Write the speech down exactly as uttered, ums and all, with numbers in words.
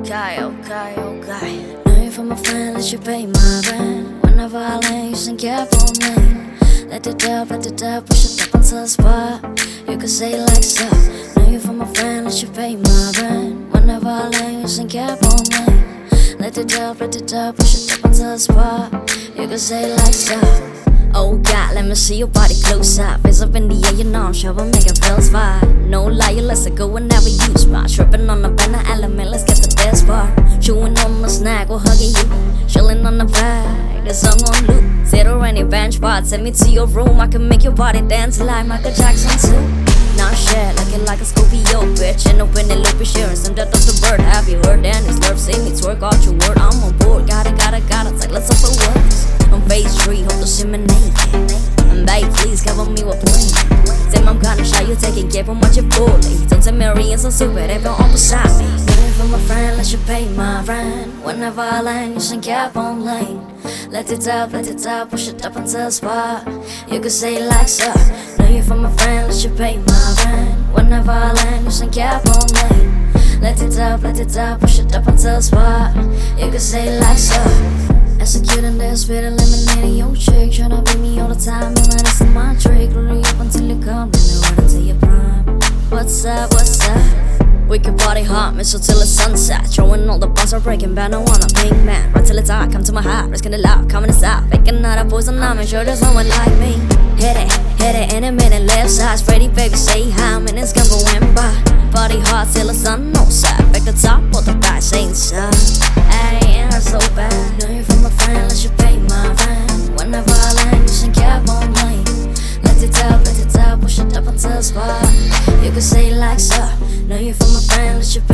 okay, okay, okay. Know you from a friend, let you pay my rent. Whenever I land, you sing cap on me. Let it up, let it up, push it up onto the spot. You can say like so. Know you from a friend, let you pay my rent. Whenever I land, you sing cap on me. Let it up, let it up, push it up onto the spot. You can say like so. Oh God, let me see your body close up. Face up in the air, you know I'm sure we'll make it feel fine. No lie, let's go whenever you smile. Tripping on the banner element, let's get the best part. Chewing on the snack or hugging you. Chilling on the vibe, the song on loop. Zero any bench spot, send me to your room. I can make your body dance like Michael Jackson too. Now shit, like it like a Scorpio, bitch. And open the loop, sharing some death of the bird. Have you heard Dennis Lurf say me twerk out your word? I'm on board, gotta, gotta, gotta take let's up for words. On phase three, hope to see me naked. And babe, please cover me with bling. Say I'm kinda shy, you taking care of what you're fully. Don't tell Mary and so stupid if you're on beside me. Living for my friend, let you pay my rent. Whenever I land, you sing cap on lane. Let it up, let it up, push it up onto the spot. You can say like so. Know you from my friend, let you pay my rent. Whenever I land, you sing cap on lane. Let it up, let it up, push it up onto the spot. You can say like so. Executing this, spit eliminating your chick. Tryna beat me all the time, man, that's my trick. Roll you up until you come, then I run into your prime. What's up, what's up? We can party hard, miss till the sunset. Throwing all the bars are breaking bad, I want a pink man. Run till it's hot, come to my heart, risking it loud, coming inside. Faking another poison, I'm sure there's no one like me. Hit it, hit it in a minute, left side. Freddy, baby, say how minutes can go in by. Party hard till the sun, no side. Back the top, or the back, say inside. Ayy, it hurts so bad. Know you from a friend, let you pay my rent. Whenever I land, you sing cap on me. Let it up, let it up, push it up onto the spot. You can say like so. Know you from a friend, let you pay